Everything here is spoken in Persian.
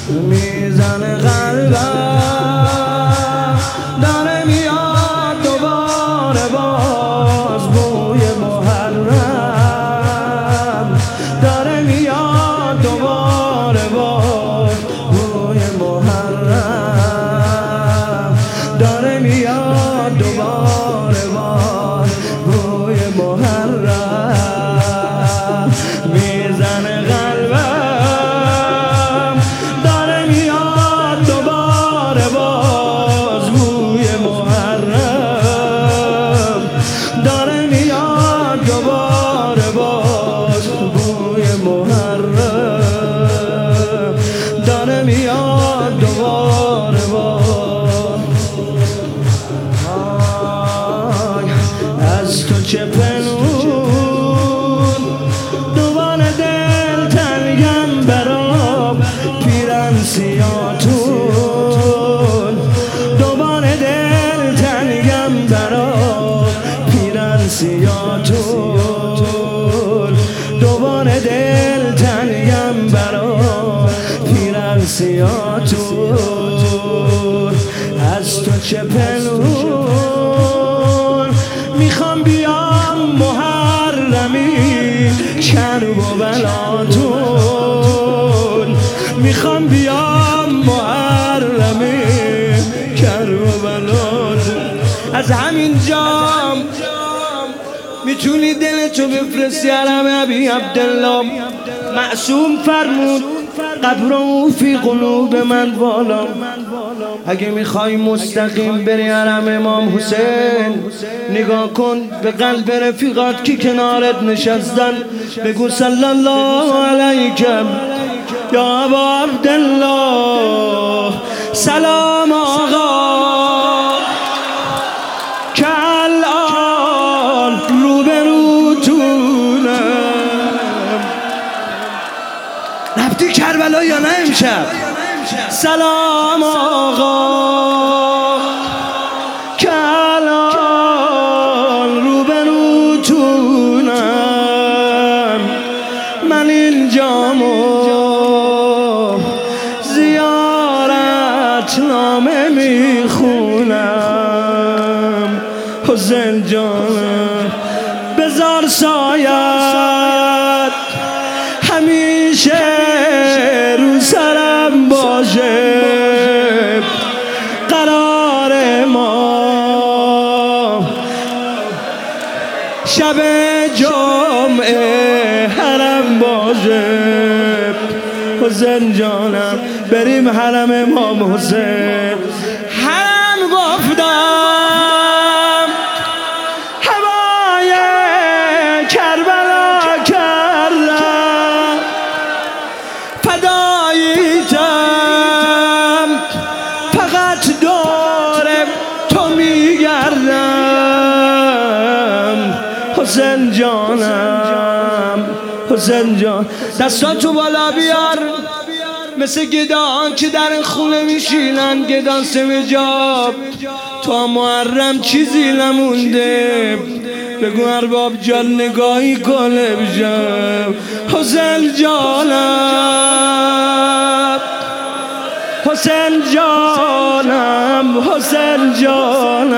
میزنه قلبم، داره میاد دوباره باز بوی محرم، داره میاد دوباره باز بوی محرم، داره میاد دوباره باز بوی محرم. میزنه قلبم، داره میاد دوباره باز بوی محرم، داره میاد دوباره باز بوی محرم، داره میاد دوباره باز. از تو چه پنهون، دوباره دل تنگم برام پیرن سیاتون، دوباره دل تنگم برام پیرن سیاتون، دوباره دل تنگم برام پیرن سیاتون. از تو چه پنهون، میخوام بیام محرمی کرب و بلاتون، میخوام بیام محرمی کرب و بلاتون. از همین جام میتونی دلتو بفرستی حرم ابی عبدالله. معصوم فرمود قبره فی قلوب من والا. اگه میخوای مستقیم بری حرم امام حسین، نگاه کن به قلب رفیقات که کنارت نشستن، بگو صلی الله علیکم یا ابا عبدالله. سلام آقا که الان روبروتونم. رفتی کربلا یا نه امشب؟ سلام آقا که الان روبروتونم. من اینجامو زیارت نامه میخونم. حسین جانم بذار سایت همیشه رو سرم باشه. قرار ما شب جمعه حرم باشه. حسین جانم بریم حرم امام حسین. حرم گفتم هوای کربلا کردم، فداییتم فقط دور تو میگردم. حسین جانم، حسین جان دستاتو بالا بیار، مثل گداهان که در خونه میشینن، گدا سمجاب. تو محرم چیزی نمونده، بگو ارباب جان نگاهی کنه بجم. حسین جانم، حسین جانم، حسین جانم.